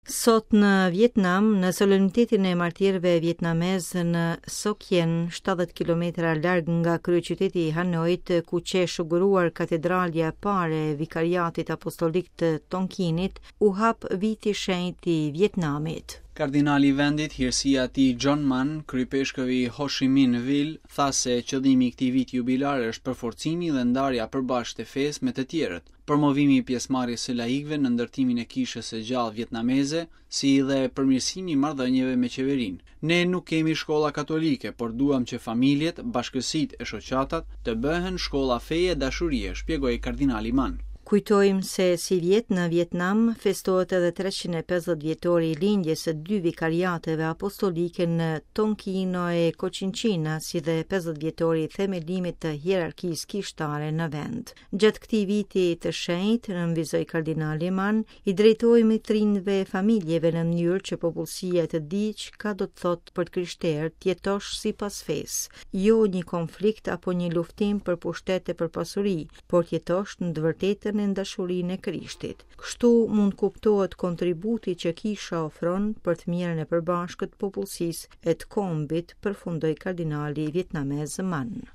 Sot në Vietnam, në solenitetin e martirëve vietnameze në Sokien, 70 kilometra larg nga kryeqyteti i Hanoit, ku që shuguruar katedralja e parë e Vikariatit Apostolik të Tonkinit, u hap viti i shenjtë i Vietnamit. Kardinali i vendit, hirësia e tij John Mann, kryepeshkovi i Ho Chi Minh Ville, tha se qëllimi i këtij viti jubilar është përforcimi dhe ndarja përbashkët e fesë me të tjerët, promovimi i pjesëmarrjes së laikëve në ndërtimin e kishës së gjallë vietnameze, si dhe përmirësimi i marrëdhënieve me qeverinë. Ne nuk kemi shkolla katolike, por duam që familjet, bashkësitë e shoqatat të bëhen shkolla feje e dashurie, shpjegoi kardinali Mann. Kujtojmë se si vjet në Vietnam festohet edhe 350 vjetori i lindjes së dy vikariateve apostolike në Tonkino e Cochinchina, si dhe 50 vjetori i themelimit të hierarkisë kishtare në vend. Gjatë këtij viti të shenjtë, nënvizoi kardinali Mann, i drejtohemi trinjve e familjeve në mënyrë që popullsia të di çka do të thotë për krishterë të jetosh sipas fesë, jo një konflikt apo një luftim për pushtet e për pasuri, por të jetosh në të vërtetën në dashurinë e Krishtit. Kështu mund kuptohet kontributi që kisha ofron për të mirën e përbashkët popullsisë e të kombit, përfundoi kardinali vietnamez Mann.